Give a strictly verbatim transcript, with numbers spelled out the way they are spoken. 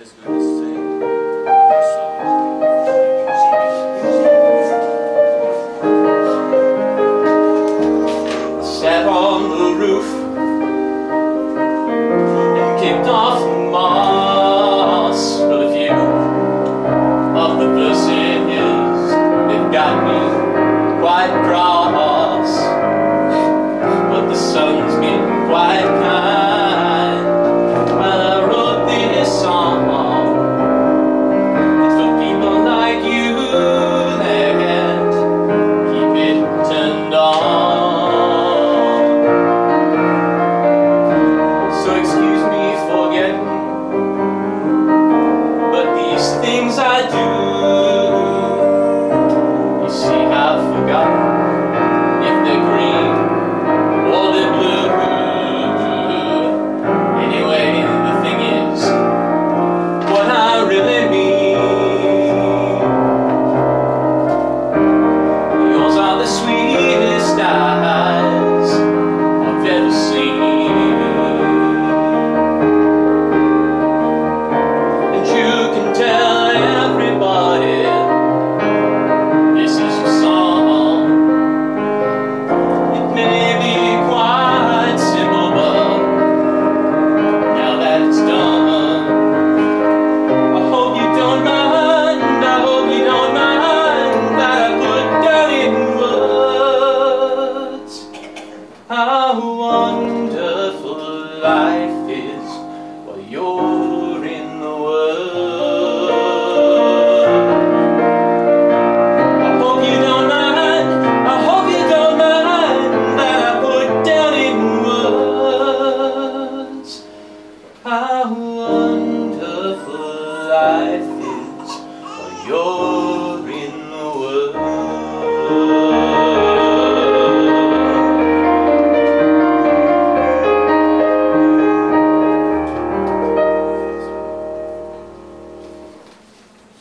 as good as sing your songs. Sat on the roof and kicked off the moss, but a few of the verses, they've got me quite cross. But the sun's been quite kind. Well, I wrote this song